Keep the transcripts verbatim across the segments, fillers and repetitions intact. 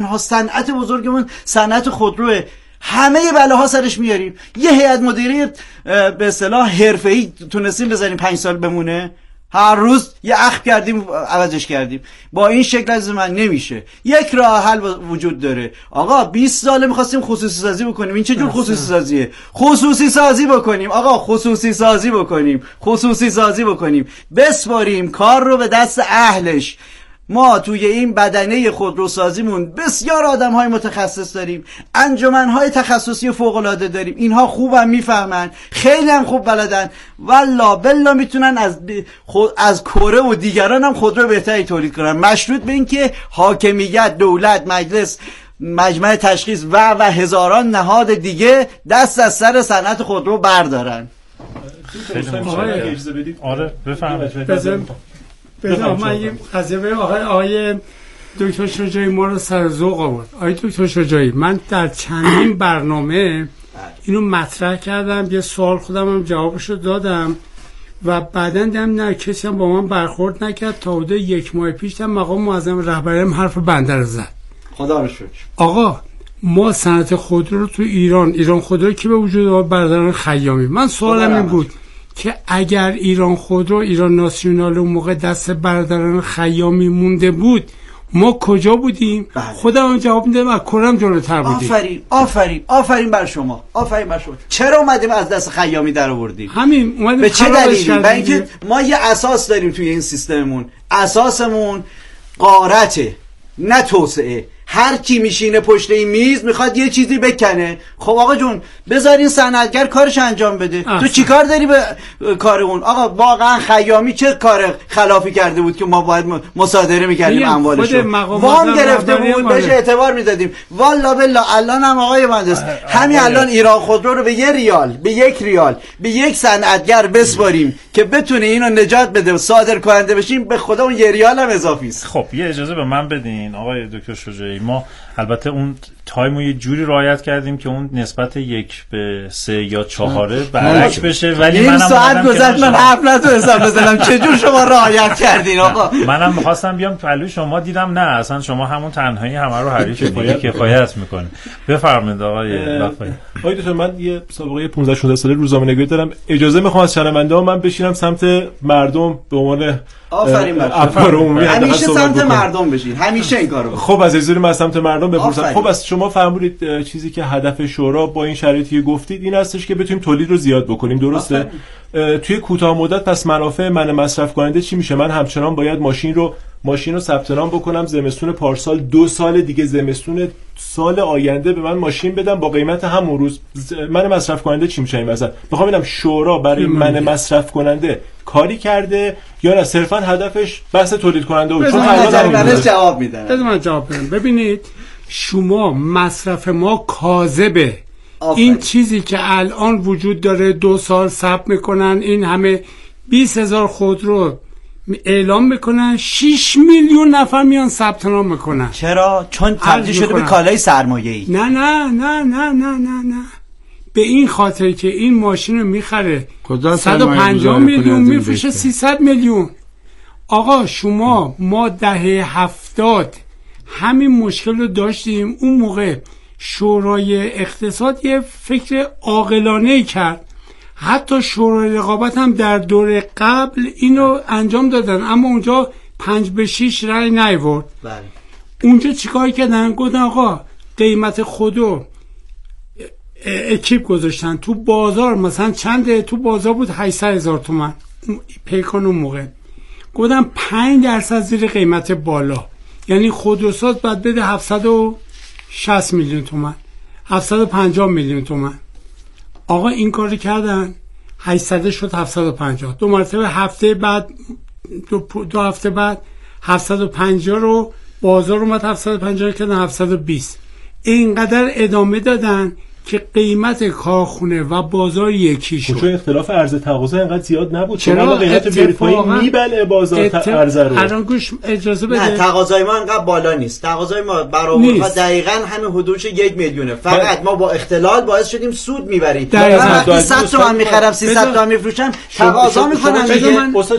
ها صنعت بزرگمون صنعت خودروه، همه بلاها سرش میاریم. یه هیئت مدیره به اصطلاح حرفه‌ای تونستیم بذاریم پنج سال بمونه؟ هر روز یه اخم کردیم عوضش کردیم. با این شکل از من نمیشه. یک راه حل وجود داره. آقا بیست ساله می‌خواستیم خصوصی سازی بکنیم. این چه جور خصوصی سازیه؟ خصوصی سازی بکنیم. آقا خصوصی سازی بکنیم. خصوصی سازی بکنیم. بسپاریم کار رو به دست اهلش. ما توی این بدنه خودروسازیمون بسیار آدم‌های متخصص داریم، انجمن‌های تخصصی فوق‌العاده داریم. اینها خوبم میفهمن، خیلی هم خوب بلدن، والله بالله میتونن از خود از کره و دیگران هم خودرو بهتری تولید کنن، مشروط به اینکه حاکمیت، دولت، مجلس، مجمع تشخیص و و هزاران نهاد دیگه دست از سر صنعت خودرو بردارن. آره بفهمید. بذار من یه قضیه به آقای آقای دکتر شجاعی ما رو سر ذوق آورد. آقای دکتر شجاعی، من در چندین برنامه اینو مطرح کردم، یه سوال خودم هم جوابشو دادم و بعدن دیدم نه کسی هم با من برخورد نکرد. تا حدود یک ماه پیش هم مقام معظم رهبریم حرف بنده رو زد. خدا رو شکر. آقا ما صنعت خودرو رو تو ایران ایران خودرو کی به وجود آورد؟ برادران خیامی. من سوالم این بود که اگر ایران خودرو، ایران ناسیونال اون موقع دست برادران خیامی مونده بود، ما کجا بودیم؟ بله. خودم هم جواب میدم از کرم جلوتر بودیم. آفرین آفرین آفرین بر شما، آفرین بر شما. چرا اومدیم از دست خیامی در آوردیم؟ همین اومدیم. به چه دلیلی؟ برای اینکه ما یه اساس داریم توی این سیستممون. اساسمون غارته، نه توسعه. هر کی میشینه پشت این میز میخواد یه چیزی بکنه. خب آقا جون بذار این صنعتگر کارش انجام بده. احسن. تو چی کار داری به کار اون؟ آقا واقعا خیامی چه کار خلافی کرده بود که ما باید مصادره میکردیم اموالشو؟ وام گرفته بود بهش اعتبار میدادیم. والله بالله الان هم آقای مهندس همین الان ایران خودرو رو به یه ریال، به یک ریال، به یک صنعتگر بسپاریم که بتونه اینو نجات بده و صادر کننده بشیم، به خدا اون یه ریال هم اضافی است. خب یه اجازه به من بدین آقای دکتر شجاعی. ما البته اون تایمو یه جوری رعایت کردیم که اون نسبت یک به سه یا چهاره برعکس بشه، ولی منم ساعت گذشت من حفلتو حساب بزنم. چجور شما رعایت کردین آقا؟ منم می‌خواستم بیام پلوی شما، دیدم نه اصلا شما همون تنهایی همه رو حریف دیگه کفایت می‌کنه. بفرمایید آقای لطفی. آقای دکتر من یه سابقه پانزده شانزده ساله روزنامه‌نگاری دارم. اجازه می‌خوام از شنونده‌ها من بشینم سمت مردم به عنوان آفرین بر همیشه سمت مردم بشین، همیشه این کارو. خب از ازوری من سمت مردم بپرسم. خب از شما فرمودید چیزی که هدف شورا با این شرایطی گفتید این هستش که بتونیم تولید رو زیاد بکنیم، درسته؟ توی کوتاه مدت پس منافع من مصرف کننده چی میشه؟ من همچنان باید ماشین رو ماشین رو ثبت نام بکنم زمستون پارسال، دو سال دیگه زمستون سال آینده به من ماشین بدم با قیمت همون روز. من مصرف کننده چی میشه این وسط؟ میخوام ببینم شورا برای من مصرف کننده کاری کرده یا نه صرفا هدفش بحث تولید کننده بود؟ چون الان جواب میدن. بذار من جواب بدم. ببینید شما مصرف ما کاذبه. این چیزی که الان وجود داره دو سال ثبت میکنن، این همه بیست هزار خودرو اعلام میکنن، شش میلیون نفر میان ثبت نام میکنن. چرا؟ چون تبدیل شده به کالای سرمایه‌ای. نه نه نه نه نه نه نه به این خاطر که این ماشین رو میخره صد و پنجاه میلیون میفروشه سیصد میلیون. آقا شما ما دهه هفتاد همین مشکل رو داشتیم. اون موقع شورای اقتصاد یه فکر عاقلانه‌ای کرد، حتی شورای رقابت هم در دور قبل اینو انجام دادن، اما اونجا پنج به شیش رای نیورد. بله. اونجا چیکار کردن؟ گفتن آقا قیمت خودو اکیپ گذاشتن تو بازار، مثلا چنده؟ تو بازار بود هشتصد هزار تومان پیکان اون موقع. گفتن پنج درصد زیر قیمت بالا، یعنی خودروساز باید بده هفتصد و شصت میلیون تومان، هفتصد و پنجاه میلیون تومان. آقا این کاری کردن، هشتصد شد هفتصد و پنجاه. دو مرتبه هفته بعد دو, دو هفته بعد هفتصد و پنجاه رو بازار اومد هفتصد و پنجاه کردن هفتصد و بیست. اینقدر ادامه دادن که قیمت کارخونه و بازار یکی شد. چون اختلاف عرضه تقاضا اینقدر زیاد نبود. چرا قیمت بیاری پایین میبله بازار عرضه رو. الان گوش اجازه بده. نه تقاضای ما انقدر بالا نیست. تقاضای ما برای دقیقاً همین حدودش یک میلیونه. فقط ما با اختلال باعث شدیم سود میبریم. من وقتی صد تومن میخرم سیصد تومن میفروشم تقاضا میکنم دیگه.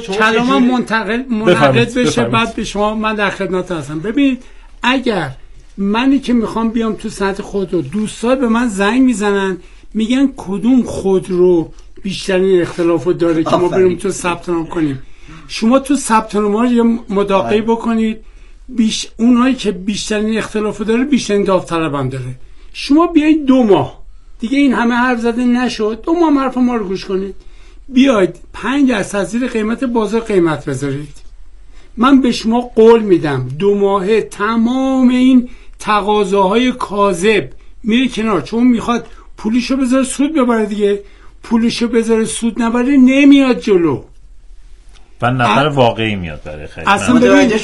کلام منتقل منعقد بشه بعد به شما من در خدمت هستم. ببینید اگر منی که میخوام بیام تو صنعت خودرو، دوستان به من زنگ میزنن میگن کدوم خودرو بیشترین اختلافو داره که ما بریم تو ثبت نام کنیم. شما تو ثبت نام یه مداقعه بکنید، بیش اونایی که بیشترین اختلافو داره بیشترین داوطلب هم داره. شما بیایید دو ماه دیگه این همه حرف زده نشد، دو ماه حرف ما رو گوش کنید، بیاید پنج درصد زیر قیمت بازار قیمت بذارید. من به شما قول میدم دو ماهه تمام این تقاضاهای کاذب میره کنار، چون میخواد پولشو بذاره سود ببره دیگه. پولشو بذاره سود نبره نمیاد جلو و نفر واقعی میاد برای خرید. اصلا ببین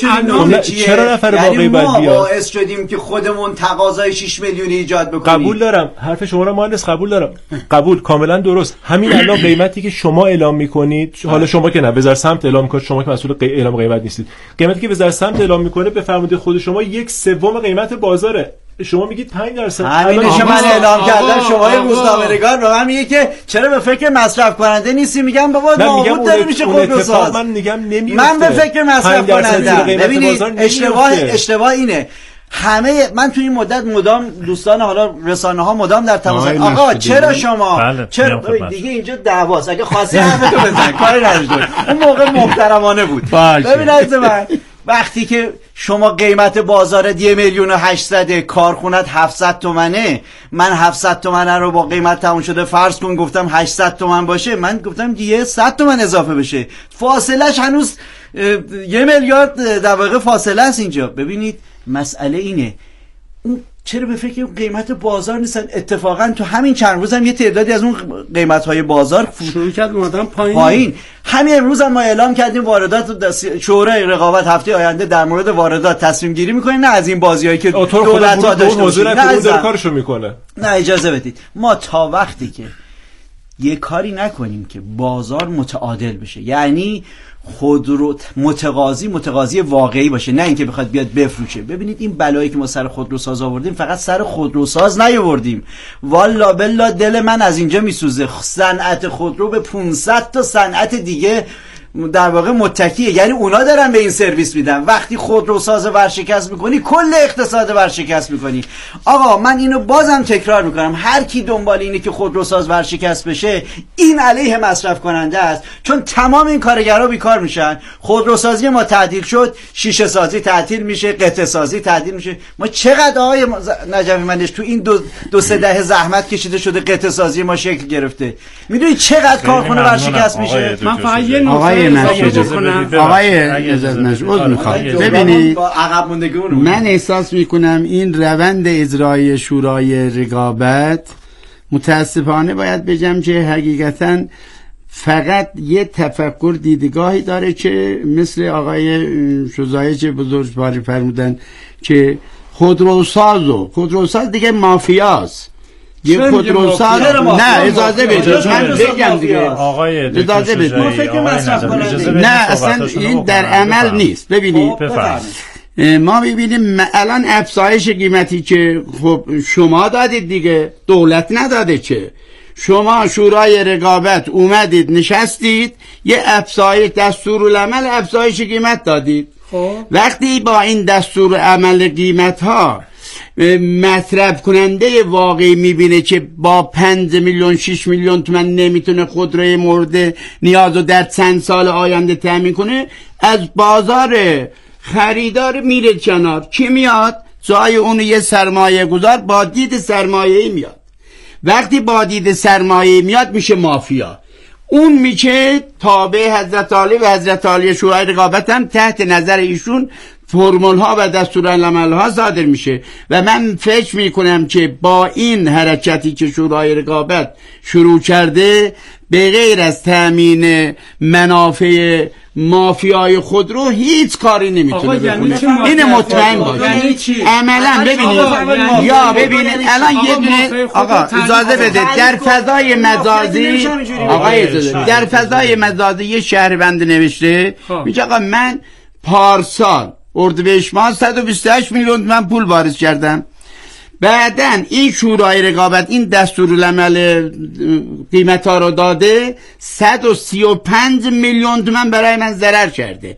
چرا نفر واقعی باید بیاد؟ یعنی ما باعث شدیم که خودمون تقاضای شش میلیونی ایجاد بکنیم. قبول دارم حرف شما رو مهندس، قبول دارم، قبول کاملا درست. همین الان قیمتی که شما اعلام میکنید، حالا شما که نه وزارت سمت اعلام میکنه، شما که مسئول اعلام قیمت نیستید، قیمتی که وزارت سمت اعلام میکنه بفرمایید خود شما یک سوم قیمت بازاره، شما میگید پنج درصد. همینش من اعلام کردم. شما روزنامه‌نگار به من میگه که چرا به فکر مصرف کننده نیستی؟ میگم بابا نابود داره میشه خودروساز. من میگم نمیفته. من به فکر مصرف کننده. ببینید اشتباه اشتباه اینه. همه من تو این مدت مدام دوستان حالا رسانه ها مدام در تماس، آقا چرا شما بله. چرا دیگه اینجا دعواست، اگه خواستی حرفتو بزن کاری نداشت. اون موقع محترمانه بود. ببین عزیز من، وقتی که شما قیمت بازارت یه میلیون و هشتصد، کارخونت هفتصد تومنه، من هفتصد تومنه رو با قیمت تموم شده فرض کن گفتم هشتصد تومن باشه، من گفتم یه صد تومن اضافه بشه، فاصلهش هنوز یه میلیارد در واقع فاصله است اینجا. ببینید مسئله اینه، اون چرا به فکر قیمت بازار نیستن؟ اتفاقا تو همین چند روز هم یه تعدادی از اون قیمت‌های بازار شروع کرد اومدن پایین. پایین. همین امروز هم ما اعلام کردیم واردات، شورای رقابت هفته آینده در مورد واردات تصمیم گیری می‌کنه، نه از این بازیایی که دولت‌ها داشته باشن. نه داره کارشو میکنه. نه اجازه بدید. ما تا وقتی که یه کاری نکنیم که بازار متعادل بشه، یعنی خودرو متقاضی متقاضی واقعی باشه، نه اینکه بخواد بیاد بفروشه. ببینید این بلایی که ما سر خودروساز آوردیم فقط سر خودروساز نیاوردیم، والا بالله دل من از اینجا میسوزه. صنعت خودرو به پانصد تا صنعت دیگه در واقع متکیه، یعنی اونا دارن به این سرویس میدن. وقتی خودروساز ورشکست میکنی کل اقتصاد ورشکست میکنی. آقا من اینو بازم تکرار میکنم، هر کی دنبال اینه که خودروساز ورشکست بشه این علیه مصرف کننده است، چون تمام این کارگرها بیکار میشن. خودروسازی ما تعطیل شد، شیشه سازی تعطیل میشه، قطعه سازی تعطیل میشه. ما چقدر آقای نجفی منش تو این دو, دو سه دهه زحمت کشیده شده قطعه سازی ما شکل گرفته. میدونی چقدر کارخونه ورشکست میشه؟ من فقط یه نکته آقای اجازه نشد میخوام ببینید، من احساس میکنم این روند اجرای شورای رقابت متاسفانه باید بگم که حقیقتا فقط یه تفکر دیدگاهی داره که مثل آقای شجاعی که بزرگواری فرمودن که خودروساز و خودروساز دیگه مافیاست. یه خودروساز نه اجازه بدید من بگم دیگه آقای اجازه بدید نه اصلا این در عمل نیست. ببینید ما ببینیم الان افزایش قیمتی که خب شما دادید دیگه، دولت نداده که. شما شورای رقابت اومدید نشستید یه افزایش دستورالعمل افزایش قیمت دادید. وقتی با این دستورالعمل قیمت ها مصرف کننده واقعی میبینه که با پنج میلیون شش میلیون تومان نمیتونه خودروی مورد نیاز رو در چند سال آینده تامین کنه، از بازار خریدار میره کنار. کی میاد؟ جای اون یه سرمایه گذار با دید سرمایه‌ای میاد. وقتی با دید سرمایه‌ای میاد میشه مافیا. اون میشه تابع حضرت علی و حضرت علی شورای رقابت هم تحت نظر ایشون فرمول ها و دستورالعمل ها صادر میشه. و من فکر میکنم که با این حرکتی که شورای رقابت شروع کرده به غیر از تامین منافع مافیای خودرو هیچ کاری نمیتونه بکنه. این مطمئن باشه. عملا ببینید یا ببینید الان یه دونه آقا اجازه بده در فضای مجازی آقای اجازه در فضای مجازی یه شهروند نوشته میگه آقا من پارسال اردیبهشت ماه صد و بیست و هشت میلیون من پول واریز کردم، بعدن این شورای رقابت این دستورالعمل قیمت ها رو داده صد و سی و پنج میلیون تومان برای من ضرر کرده.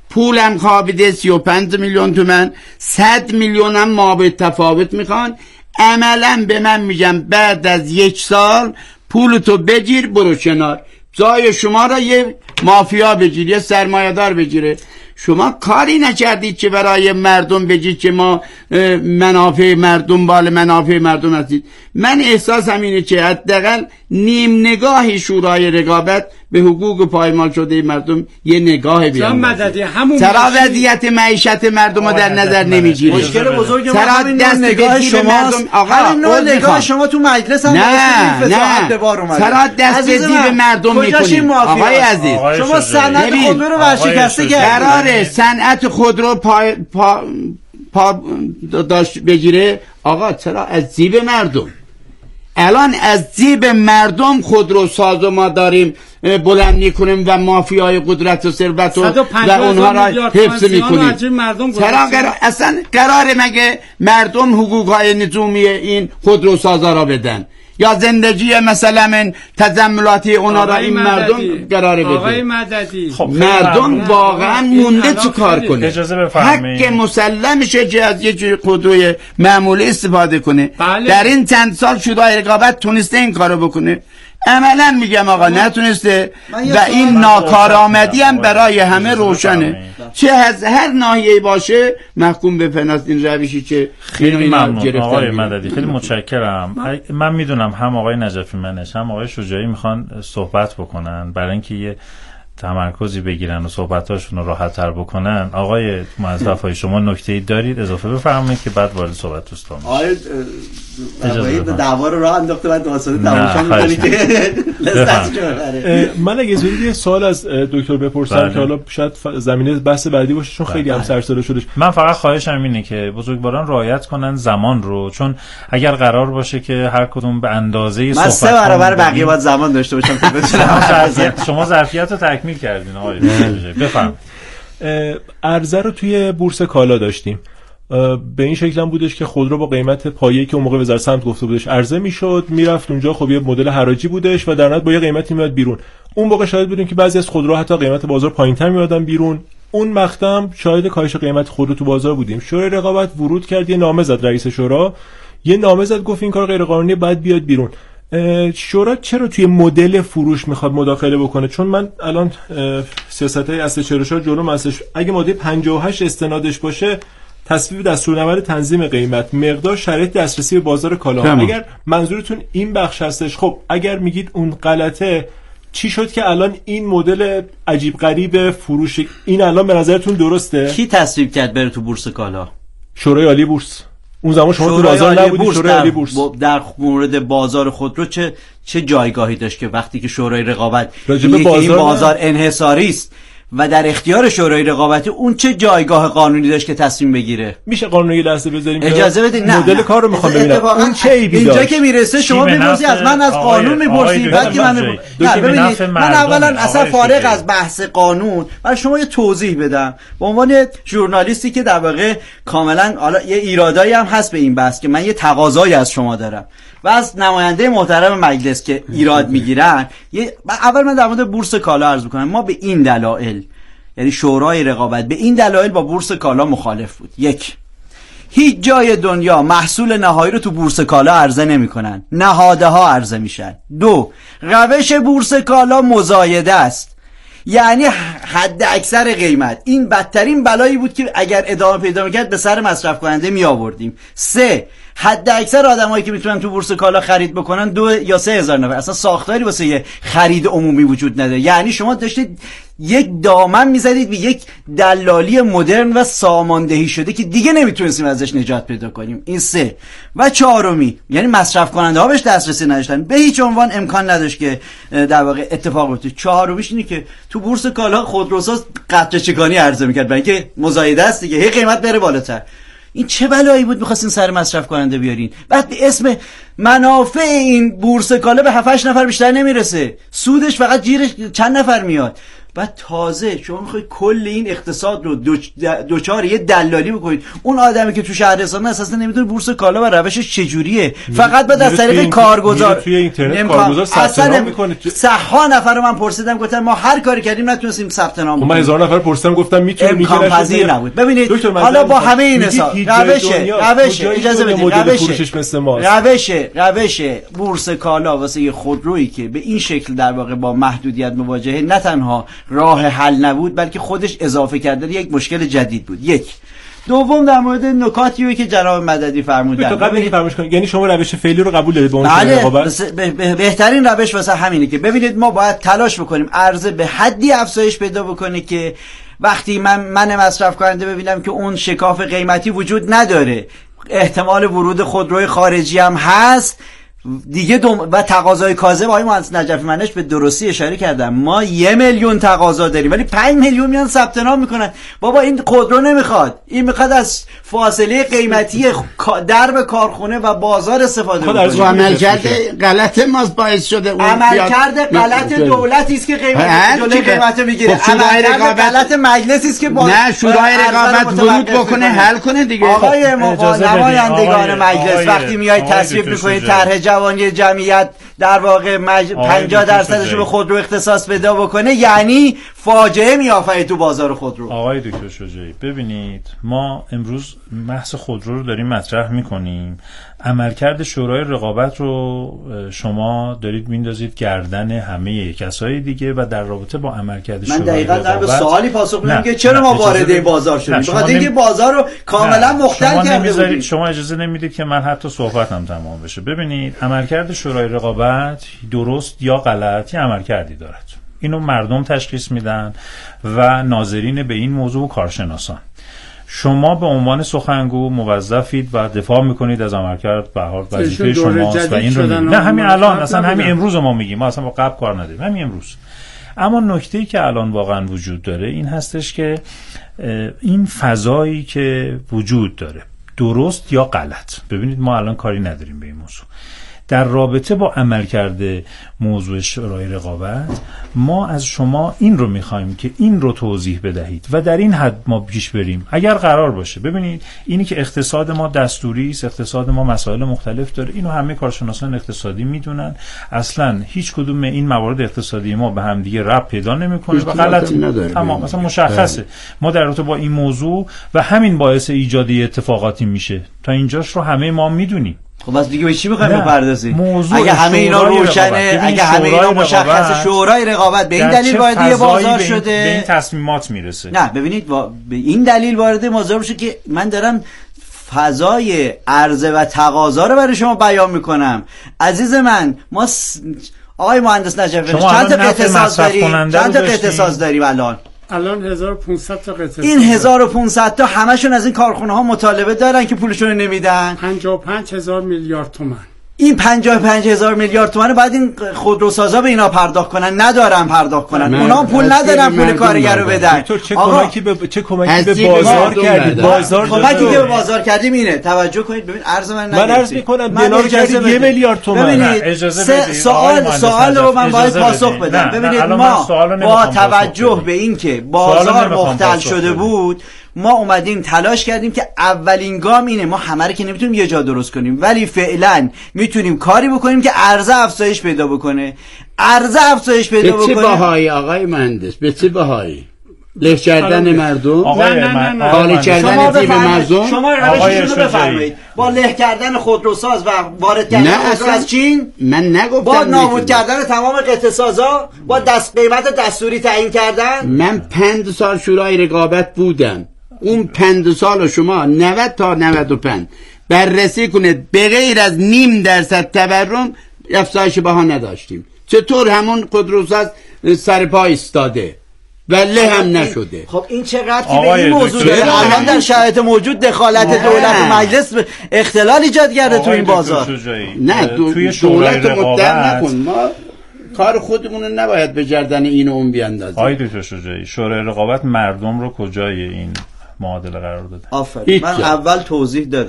پولم خوابیده سی و پنج میلیون تومن، صد میلیونم ما به تفاوت میخوان. عملا به من میگم بعد از یک سال پولتو بگیر برو کنار، جای شما را یه مافیا بگیر، یه سرمایه‌دار بگیره. شما کاری نکردید که برای مردم بگید که ما منافع مردم بال منافع مردم هستید. من احساسم اینه که حداقل نیم نگاهی شورای رقابت به حقوق پایمال شده مردم یه نگاه بیان. چرا وضعیت معیشت مردم رو در نظر نمیگیره؟ مشکل بزرگ ما همین نگاه شماست. همین نوع نگاه شما تو مجلس هم نه نه چرا دست به جیب مردم میکنید؟ آقای عزیز شما صنعت خودرو رو ورشکسته کردید. قراره صنعت خودرو پا پا پا داشت بگیره؟ آقا چرا از جیب مردم؟ الان از جیب مردم خودرو ساز ما داریم بلند میکنیم و مافیای قدرت و ثروت و, و اونها را حفظ میکنیم. چرا قرار اصلا قراره مگه مردم حقوقهای نظامی این خودرو سازا را بدن یا زندگی مثلا من تجملاتی اونا را این مردم قراره بده؟ آقای مددی خب مردم واقعا مونده چه کار کنه؟ اجازه بفرمایید. حق مسلمشه که از یک خودروی معمولی استفاده کنه. بله. در این چند سال شورای رقابت تونسته این کارو بکنه؟ عملا میگم آقا نتونسته و این ناکارآمدی هم برای همه روشنه. چه از هر ناحیه‌ای باشه محکوم به فناست این روشی که خیلی ممنون آقای مددی، خیلی متشکرم. من میدونم هم آقای نجفی منش هم آقای شجاعی میخوان صحبت بکنن برای اینکه یه تمرکزی بگیرن و صحبتاشون رو راحت تر بکنن. آقای موظفای شما نکته‌ای دارید اضافه بفرمایید که بعد وارد صحبت دوستان بشیم. آقای آقای دعوا رو راه انداخته بعد واسه تماشا می‌کنی که لذتشو ببره. من اگه زودی یه سوال از دکتر بپرسم که حالا شاید زمینه بحث بعدی باشه چون خیلی هم سر سره شدش. من فقط خواهشم اینه که بزرگواران رعایت کنن زمان رو، چون اگر قرار باشه که هر کدوم به اندازه صحبت من سه برابر بقیه باید زمان داشته باشم که بتونم. شما ظرفیت رو تکمیل کردین آقای بفرمایید. عرضه رو توی بورس کالا داشتیم، به این شکل هم بودش که خودرو با قیمت پایه‌ای که اون موقع وزارت سمت گفته بودش عرضه میشد میرفت اونجا، خب یه مدل حراجی بودش و در نهایت با یه قیمتی میاد بیرون. اون موقع شاهد بودیم که بعضی از خودرو حتی قیمت بازار پایین‌تر میادن بیرون. اون مقطع شاهد کاهش قیمت خودرو تو بازار بودیم. شورای رقابت ورود کرد، یه نامه زد، رئیس شورا یه نامه زد گفت این کار غیر قانونی باید بیاد بیرون. شورا چرا توی مدل فروش میخواد مداخله بکنه؟ چون من الان سیاست‌های اصل چهل و چهار جلوم هستش، اگه ماده پنجاه و هشت استنادش باشه تصویب دستورالعمل تنظیم قیمت، مقدار شرایط دسترسی به بازار کالا. اگر منظورتون این بخش هستش، خب اگر میگید اون غلطه، چی شد که الان این مدل عجیب غریب فروش این الان به نظرتون درسته؟ کی تصویب کرد بره تو بورس کالا؟ شورای عالی بورس. اون زمان شما تو بازار نبودید. شورای عالی بورس در مورد بازار خودرو چه چه جایگاهی داشت که وقتی که شورای رقابت میگه که این بازار انحصاری است و در اختیار شورای رقابتی، اون چه جایگاه قانونی داشت که تصمیم بگیره؟ میشه قانونی لحظه بذاریم اجازه بدید. نه مدل کار رو میخوام ببینم اون چه ایبی اینجا داشت. که میرسه شما میپرسی از من از قانون میپرسی، بعد که من نه ببینید من اولا اصلا فارغ از بحث قانون برای شما یه توضیح بدم به عنوان ژورنالیستی که در واقع کاملا حالا یه ایرادایی هم هست به این بحث که من یه تقاضایی از شما دارم و از نماینده محترم مجلس که ایراد میگیرن. اول من در مورد بورس کالا عرض میکنم. ما به این دلایل، یعنی شورای رقابت به این دلایل با بورس کالا مخالف بود. یک، هیچ جای دنیا محصول نهایی رو تو بورس کالا عرضه نمیکنن، نهادها عرضه میشن. دو، روش بورس کالا مزایده است، یعنی حد اکثر قیمت. این بدترین بلایی بود که اگر ادامه پیدا میکرد به سر مصرف کننده می آوردیم. سه، حد اکثر آدمایی که میتونن تو بورس کالا خرید بکنن دو یا سه هزار نفر. اصلا ساختاری واسه یه خرید عمومی وجود نداره. یعنی شما داشتید یک دامن میزدید به یک دلالی مدرن و ساماندهی شده که دیگه نمیتونستیم ازش نجات پیدا کنیم. این سه. و چهارمی، یعنی مصرف کننده ها بهش دسترسی نداشتن، به هیچ عنوان امکان نداشت که در واقع اتفاق بیفته. چهارمیش اینه که تو بورس کالا خودروساز قطره چکانی عرضه میکرد، برای اینکه مزایده است دیگه، هی قیمت بره بالاتر. این چه بلایی بود می‌خواستین سر مصرف کننده بیارین؟ بعد به اسم منافع این بورس کالا به هفت هشت نفر بیشتر نمیرسه، سودش فقط جیرش چند نفر میاد. بعد تازه شما میخواید کل این اقتصاد رو دوچار یه دلالی بکنید. اون آدمی که تو شهرستان اساسا نمیدونه بورس کالا و روشش چجوریه، فقط بعد از طریق کارگزار توی اینترنت کارگزار ثبت نام میکنه. صحها نفر رو من پرسیدم گفتن ما هر کاری کردیم نتونستیم ثبت نام کنیم. من هزار نفر پرسیدم گفتم میتونیم میکنه نبود. ببینید حالا با همه این حساب روش روش اجازه بدید روش روش روش بورس کالا واسه خودرویی که به این شکل در واقع با محدودیت مواجهه نه تنها راه حل نبود بلکه خودش اضافه کرده یک مشکل جدید بود. یک دوم در مورد نکاتیه که جناب مددی فرمودن. ببینید فرمایش کنید، یعنی شما روش فعلی رو قبول دارید به اون رقابت؟ بهترین روش واسه همینه که ببینید ما باید تلاش بکنیم عرضه به حدی افزایش پیدا بکنه که وقتی من من مصرف کننده ببینم که اون شکاف قیمتی وجود نداره، احتمال ورود خودروی خارجی هم هست دیگه دوم و تقاضای کاذب. آقای مهندس نجفی منش به درستی اشاره کردم، ما یه میلیون تقاضا داریم ولی پنج میلیون میان ثبت نام میکنن. بابا این خودرو نمیخواد، این میخواد از فاصله قیمتی درب کارخونه و بازار استفاده کنه. عملکرد غلط ماست باعث شده اون عملکرد غلط دولتی است که قیمت جلوی قیمت میگیره. عملکرد غلط مجلسی است که با نه شورای رقابت ورود بکنه حل کنه دیگه. آقای نمایندگان مجلس وقتی میای تصویب میکنید طرح جوانی جمعیت در واقع مج... پنجاه درصدش رو به خودرو اختصاص پیدا بکنه یعنی فاجعه میافته تو بازار خودرو. آقای دکتر شجاعی ببینید ما امروز بحث خودرو رو داریم مطرح میکنیم، عملکرد شورای رقابت رو شما دارید میندازید گردن همه کسای دیگه و در رابطه با عملکرد شورای رقابت من دقیقاً در به سوالی پاسخ میدم که چرا ما وارد این بازار شدیم، بخاطر اینکه بازار رو کاملا مختل کرده بودیم. شما اجازه نمیدید که من حتی صحبتم تمام بشه. ببینید عملکرد شورای رقابت درست یا غلط یه عملکردی دارد، اینو مردم تشخیص میدن و ناظرین به این موضوع کارشناسان. شما به عنوان سخنگو موظفید و دفاع میکنید از عملکرد به هر وظیفه شماست و این رو نه همین الان اصلا همین امروز ما میگیم، ما اصلا با قبل کار نداریم، همین امروز. اما نکته‌ای که الان واقعا وجود داره این هستش که این فضایی که وجود داره درست یا غلط، ببینید ما الان کاری نداریم به این موضوع. در رابطه با عملکرد موضوع شورای رقابت ما از شما این رو میخوایم که این رو توضیح بدهید و در این حد ما پیش بریم اگر قرار باشه. ببینید اینی که اقتصاد ما دستوری است، اقتصاد ما مسائل مختلف داره، اینو همه کارشناسان اقتصادی میدونن، اصلا هیچ کدوم این موارد اقتصادی ما به هم دیگه ربط پیدا نمیکنه و غلط تمام مثلا مشخصه. ما در رابطه با این موضوع و همین باعث ایجاد اتفاقاتی میشه، تا اینجاش رو همه ما میدونیم. خب از دیگه به چی میخوایم بپردازیم؟ اگه همه اینا روشنه، اگه همه اینا مشخصه، شورای رقابت به این دلیل وارد یه بازار شده، به این تصمیمات میرسه. نه ببینید به این دلیل وارد بازار بشه که من دارم فضای عرضه و تقاضا رو برای شما بیان میکنم. عزیز من ما س... آقای مهندس نجفی چند تا قطعه ساز داریم؟ چند تا قطعه ساز داریم الان؟ الان هزار و پانصد تا قطعه. این هزار و پانصد تا همشون از این کارخونه ها مطالبه دارن که پولشون رو نمیدن. پنجاه و پنج هزار میلیارد تومان. این پنجاه و پنج هزار میلیارد تومان بعد این خودروسازا به اینا پرداخت کنن، ندارن پرداخت کنن، اونا پول ندارن پول کارگر رو بدن. تو چه کمکی به چه کمکی به بازار کردید؟ بازار کمکی که به بازار کردیم اینه. توجه کنید ببین عرض من من عرض میکنم دلار کردید یه میلیارد تومان. ببینید سوال سوال رو من باید پاسخ بدم. ببینید ما با توجه به اینکه بازار مختل شده بود ما اومدیم تلاش کردیم که اولین گام اینه، ما همه رو که نمیتونیم یه جا درست کنیم ولی فعلا میتونیم کاری بکنیم که عرضه افزایش پیدا بکنه. عرضه افزایش پیدا بکنه. به چه بهایی آقای مهندس؟ به چه بهایی؟ له کردن مردم؟ نه نه نه خالی کردن تیم مردم؟ شما روشش رو بفرمایید. با له کردن خودروساز و وارد کردن خودرو از چین؟ من نگفتم. با نابود کردن تمام قطعه سازا، با دست قیمت دستوری تعیین کردن. من پنج سال شورای رقابت بودم. اون پنج سال شما نود تا نود و پنج بررسی کنید به غیر از نیم درصد تورم افزایش بها نداشتیم. چطور همون خودروساز سر پا ایستاده ولی هم نشده؟ خب این چقدر که به این موضوع داره الان در شرایط موجود دخالت دولت و مجلس اختلال ایجاد کرده تو این بازار. نه توی دولت مدعا نکن، ما کار خودمون رو نباید به گردن این و اون بیاندازیم. آقای دکتر شجاعی شورای رقابت مردم رو کجای این معادله قرار داده؟ آفرین. من اول توضیح دادم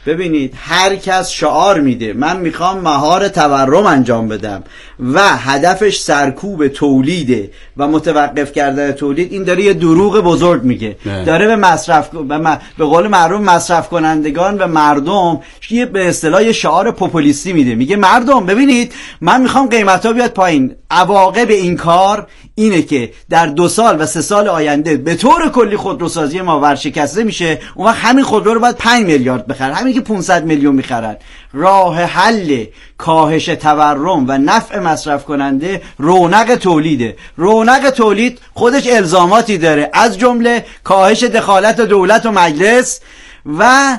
ببینید هر کس شعار میده من میخوام مهار تورم انجام بدم و هدفش سرکوب تولیده و متوقف کردن تولید، این داره یه دروغ بزرگ میگه. نه. داره به مصرف به, به قول معروف مصرف کنندگان و مردم یه به اصطلاح شعار پوپولیستی میده، میگه مردم ببینید من میخوام قیمتا بیاد پایین. عواقب این کار اینه که در دو سال و سه سال آینده به طور کلی خودروسازی ما ورشکسته میشه. اون وقت همین خودرو رو باید پنج میلیارد بخرن، همین که پانصد میلیون میخرن. راه حل کاهش تورم و نفع مصرف کننده رونق تولیده. رونق تولید خودش الزاماتی داره، از جمله کاهش دخالت دولت و مجلس و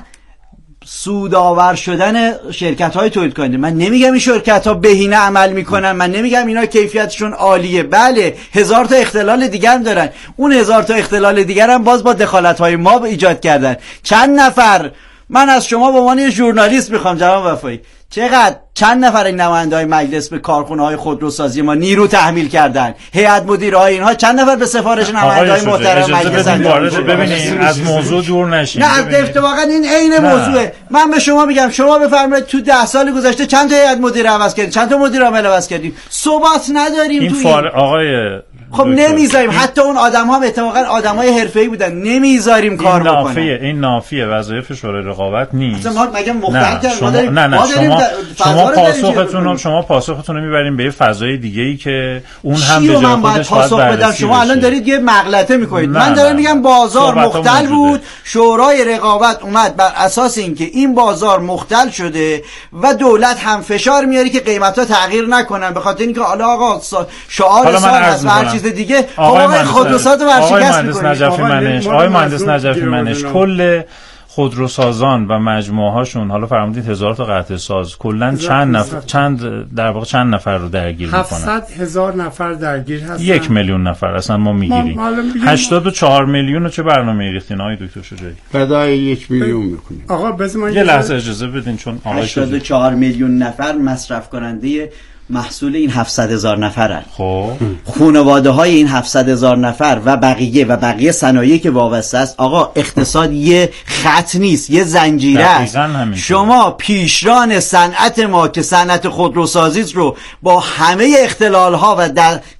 سودآور شدن شرکت های تولید کننده. من نمیگم این شرکت ها بهینه عمل میکنن، من نمیگم اینا کیفیتشون عالیه، بله هزار تا اختلال دیگر هم دارن، اون هزار تا اختلال دیگر هم باز با دخالت های ما ایجاد کردن. چند نفر، من از شما به عنوان یه ژورنالیست میخوام جناب وفایی، چقدر چند نفر این نماینده‌های مجلس به کارخونه‌های خودروسازی ما نیرو تحمیل کردن؟ هیئت مدیرهای اینها چند نفر به سفارش نماینده‌های محترم مجلس ببینید از موضوع دور نشین. نه اتفاقا این عین موضوعه. من به شما میگم شما بفرمایید تو ده سال گذشته چند تا هیئت مدیره عوض کردید، چند تا مدیر عامل عوض کردید؟ ثبات نداریم این تو این فار... آقای خب نمیذاریم. حتی اون آدم ها اتفاقا آدم های حرفه‌ای بودن، نمیذاریم کار بکنن. این نافیه این نافیه وظایف شورای رقابت نیست. ما مگه مختل شما نه نه شما شما پاسختون رو شما پاسختون رو میبریم به یه فضای دیگه ای که اون هم به جای خودش پاسخ بدم. شما الان دارید یه مغلطه میکنید. من دارم میگم بازار مختل بود، شورای رقابت اومد بر اساس اینکه این بازار مختل شده و دولت هم فشار میاره که قیمتا تغییر نکنن، به خاطر اینکه حالا آقا شعار سال هست و هر چیز دیگه. آقای خودروساز ورشکست میکنید. آقای مهندس نجفی منش کل خودروسازان و مجموعه هاشون، حالا فرمودید هزار تا قطع ساز، کلا چند نفر چند در واقع چند نفر رو درگیر میکنن؟ هفتصد هزار نفر درگیر هستن. یک میلیون نفر اصلا ما میگیریم. هشتاد و چهار میلیون رو چه برنامه ریختین آقای دکتر شجاعی؟ فدای یک میلیون میکنیم. آقا بذار یه لحظه اجازه بدین، چون آقای هشتاد و چهار میلیون نفر مصرف کننده محصول این هفتصد هزار نفرن. خب خانواده های این هفتصد هزار نفر و بقیه و بقیه صنایعی که وابسته است. آقا اقتصاد یه خط نیست، یه زنجیره است. شما پیشران صنعت ما که صنعت خودروسازی رو با همه اختلال ها و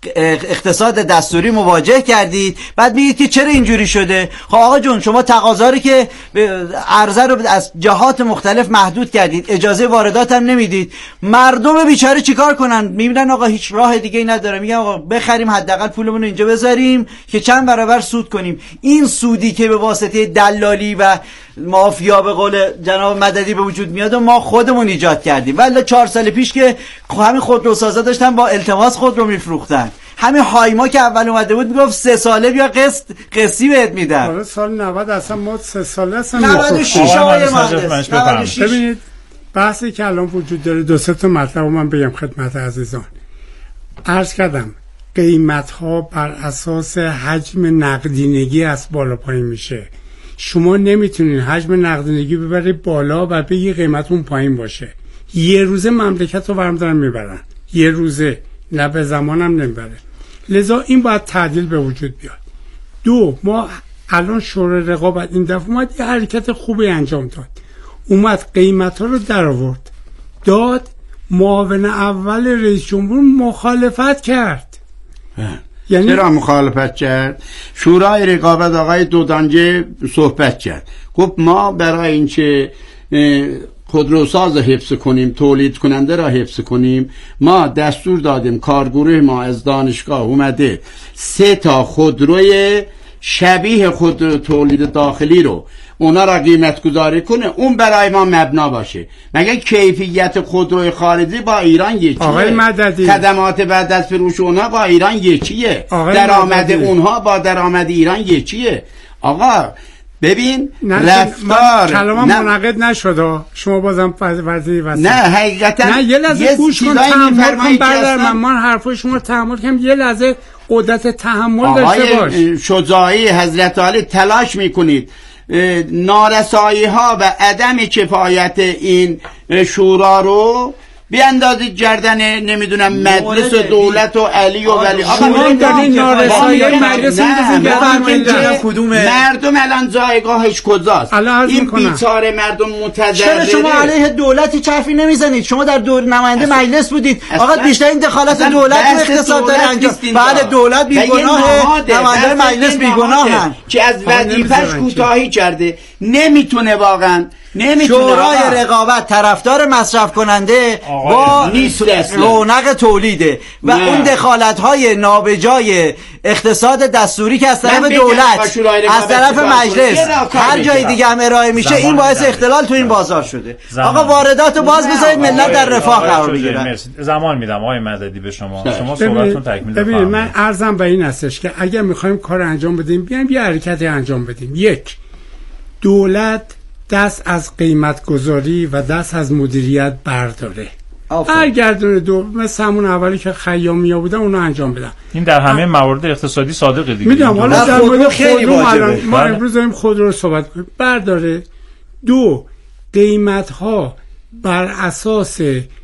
اقتصاد دستوری مواجه کردید، بعد میگید که چرا اینجوری شده؟ خب آقا جون شما تقاضا رو که عرضه رو از جهات مختلف محدود کردید، اجازه واردات هم نمیدید، مردم بیچاره چیکار کنن؟ میبینن آقا هیچ راه دیگه ای نداره، میگن آقا بخریم حداقل پولمون رو اینجا بذاریم که چند برابر سود کنیم. این سودی که به واسطه دلالی و مافیا به قول جناب مددی به وجود میاد و ما خودمون ایجاد کردیم. ولی چهار سال پیش که همین خودروسازا داشتن با التماس خودرو میفروختن، همین هایما که اول اومده بود میگفت سه ساله بیا قسط قسطی بهت میدن. حالا سال نود اصلا ما سه ساله اصلا نود و شش آقای مهندس. ببینید بحثی که الان وجود داره، دو سه تا مطلب من بگم خدمت عزیزان. عرض کردم قیمت ها بر اساس حجم نقدینگی از بالا پایین میشه. شما نمیتونین حجم نقدینگی ببرید بالا و بگی قیمت اون پایین باشه. یه روزه مملکت رو برم دارن میبرن، یه روزه، نه به زمانم نمیبره. لذا این باید تعدیل به وجود بیاد. دو، ما الان شورای رقابت این دفعه اومد یه حرکت خوبی انجام داد، اومد قیمت ها رو در آورد داد. معاون اول رئیس جمهور مخالفت کرد. یعنی چرا مخالفت کرد؟ شورای رقابت آقای دودانجه صحبت کرد، گفت ما برای اینکه خودروساز حفظ کنیم، تولید کننده را حفظ کنیم، ما دستور دادیم کارگروه ما از دانشگاه اومده سه تا خودروی شبیه خودرو تولید داخلی رو اونا را قیمت گذاری کنه، اون برای ما مبنا باشه. مگه کیفیت خودروی خارجی با ایران یکیه؟ آقای مددی خدمات بعد از فروش اونها با ایران یکیه، درآمد اونها با درآمد ایران یکیه. آقا ببین رفتار کلامم منعقد نشد، شما بازم وزیر واسه نه حقیقتا نه یه لحظه گوش کن، تحمل کن برادر من، من حرفای شما رو تحمل کنم، یه لحظه قدرت تحمل داشته باش. شجاعی حضرت علی تلاش میکنید نارسایی ها و عدم کفایت این شورا رو بیاندازید گردن نمیدونم مجلس و دولت و علی و ولی. شما دارین نارسایی مجلس کدومه؟ مردم الان جایگاهش کجاست؟ این بیچاره مردم متضرره. چرا شما علیه دولتی چرفی نمیزنید؟ شما در دور نماینده مجلس بودید. آقا بیشتر این دخالت دولت و اقتصاد داره انجام. بعد دولت بیگناهه، نماینده مجلس بیگناهن که از وظیفه‌اش کوتاهی کرده. نمیتونه واقعا شورای رقابت طرفدار مصرف کننده با رونق تولیده و نه. اون دخالت های نابجای اقتصاد دستوری که از طرف دولت از طرف مجلس هر جای دیگه هم ارائه میشه این باعث اختلال تو این بازار شده. زمان. آقا واردات رو باز بذارید ملت در رفاه قرار بگیرن. زمان میدم آقای مددی به شما. شما صحبتتون تکمیل بفرمایید. ببینید من عرضم به این هستش که اگر میخوایم کار انجام بدیم بیایم یه حرکتی انجام بدیم. یک، دولت دست از قیمت گذاری و دست از مدیریت برداره. برگردونه دو مثل همون اولی که خیامیا بودن اونو انجام بدن. این در همه موارد اقتصادی صادقه دیگه. میدونم حالا در مورد خودرو الان ما امروز داریم خودرو رو صحبت کنیم. برداره. دو، قیمت ها بر اساس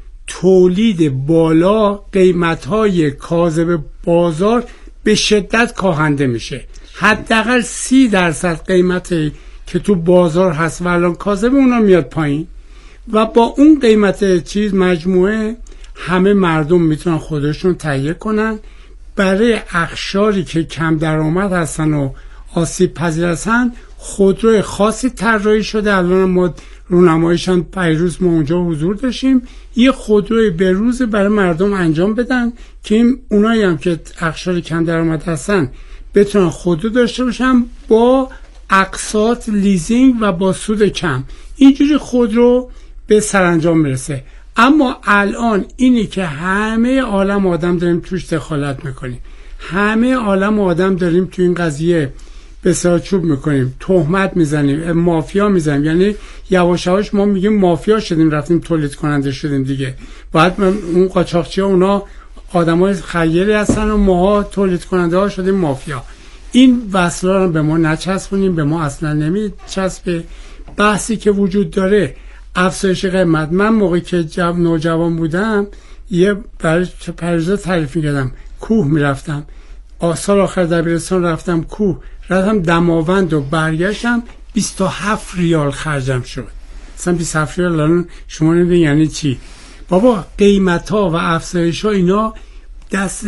تولید بالا قیمت های کاذب بازار به شدت کاهنده میشه. حداقل سی درصد قیمتی که تو بازار هست و الان کاذب اونا میاد پایین و با اون قیمت چیز مجموعه همه مردم میتونن خودشون تهیه کنن. برای اقشاری که کم درآمد هستن و آسیب پذیر هستن خودروی خاصی طراحی شده. الان ما رونماییشان پیروز ما اونجا حضور داشتیم. یه خودروی به روز برای مردم انجام بدن که این اونایی هم که اقشار کم درآمد هستن بتونن خودرو داشته باشن با اقساط لیزینگ و با سود کم. اینجوری خودرو به سرانجام میرسه. اما الان اینی که همه عالم آدم داریم توش دخالت میکنیم، همه عالم آدم داریم تو این قضیه بسیار چوب میکنیم، تهمت میزنیم، مافیا میزنیم. یعنی یواش یواش ما میگیم مافیا شدیم، رفتیم تولید کننده شدیم دیگه. بعد اون قاچاقچی ها اونا آدمای خیری هستن و ماها تولید کننده ها شدیم مافیا. این وصلا رو به ما نچسبونیم، به ما اصلا نمیچسبه. بحثی که وجود داره افزایش قیمت. من موقعی که جب نوجوان بودم یه برای پریزا تعریف می‌کردم، کوه میرفتم، سال آخر دبیرستان رفتم کوه، رفتم دماوند و برگشتم بیست و هفت ریال خرجم شد. مثلا بیست و هفت ریال الان شما نمیدونید یعنی چی. بابا قیمت ها و افزایش ها اینا دست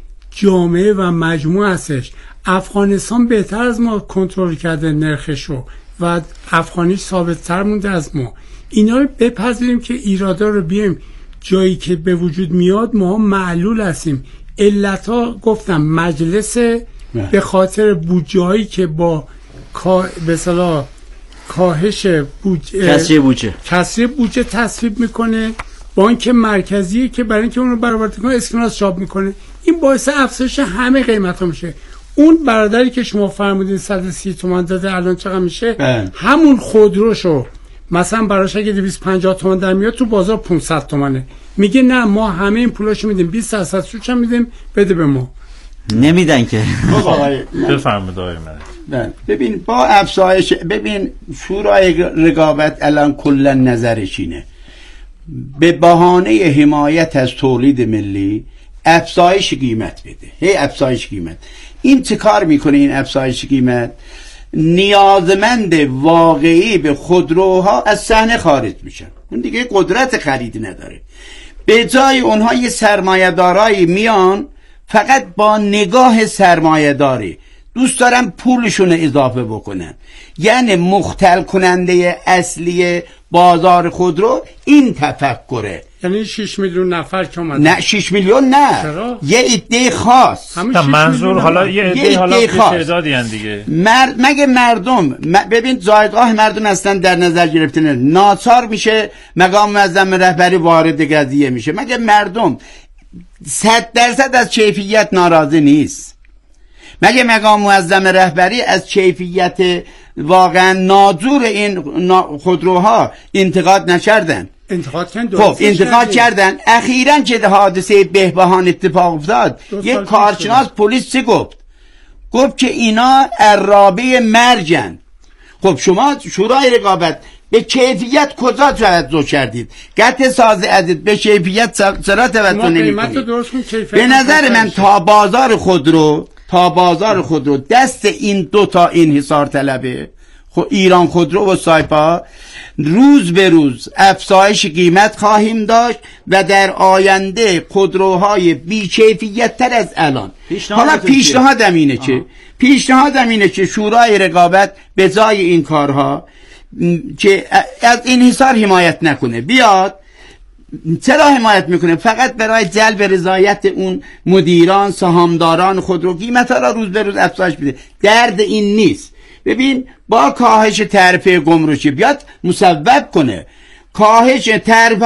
جامعه و مجموعه هستش. افغانستان بهتر از ما کنترل کرده نرخشو و افغانیش ثابت تر مونده از ما. اینا رو بپذیریم که ایرادا رو بیایم جایی که به وجود میاد ما معلول هستیم. علت ها گفتم مجلس به خاطر بودجه هایی که با به اصطلاح کاهش بودجه کسری بودجه کسری بودجه تصویب میکنه، بانک مرکزی که برای اینکه اون رو برآورده کنه اسکناس چاپ میکنه. این باعث افزایش همه قیمت ها میشه. اون برادری که شما فرمودین صد و سی تومان داده الان چقدر میشه؟ بله. همون خودروشو مثلا براش اگه دویست و پنجاه تومان در میاد تو بازار پانصد تومانه. میگه نه ما همه این پولاشو میدیم، بیست درصد سودش میدیم، بده به ما. نمیدن که. بفرمایید آقای مددی. ببین با افزایش، ببین شورای رقابت الان کلا نظرش اینه به بهانه حمایت از تولید ملی افزایش قیمت بده. هی افزایش قیمت. این چه کار میکنه این افزایش قیمت؟ نیازمند واقعی به خودروها از صحنه خارج میشن. اون دیگه قدرت خرید نداره. به جای اونها یه سرمایه‌دارایی میان فقط با نگاه سرمایه‌داری دوست دارن پولشون اضافه بکنن. یعنی مختل کننده اصلی بازار خودرو این تفکره. یعنی شش میلیون نفر که اومدن. نه شش میلیون نه. چرا؟ یه عده خاص. منظور حالا یه عده حالا تعدادی ان دیگه. مر... مگه مردم ببین جایگاه مردم اصلا در نظر گرفته نه. ناچار میشه مقام معظم رهبری وارد قضیه میشه. مگه مردم صد درصد از کیفیت ناراضی نیست؟ مگه مقام معظم رهبری از کیفیت واقعا ناجور این خودروها انتقاد نکردن؟ انتقاد کردن. خب انتقاد کردن. اخیراً که حادثه بهبهان اتفاق افتاد یک کارشناس پلیس چه گفت؟ گفت که اینا عرابه مرجن. خب شما شورای رقابت به کیفیت کجا توجه کردید؟ قطع ساز عزیز به کیفیت چرا توجه نمی‌کنید؟ به نظر من تا بازار خودرو تا بازار خودرو دست این دو تا انحصار طلبه، خب ایران خودرو و سایپا، روز به روز افزایش قیمت خواهیم داشت و در آینده خودروهای بی‌کیفیت تر از الان. حالا پیشنهادم اینه که پیشنهادم اینه که شورای رقابت به جای این کارها که از انحصار حمایت نکنه، بیاد. چرا حمایت میکنه؟ فقط برای جلب رضایت اون مدیران سهامداران خودرو قیمت ها را روز به روز افزایش بده. درد این نیست. ببین با کاهش تعرفه گمرکی بیاد مصوب کنه، کاهش تعرفه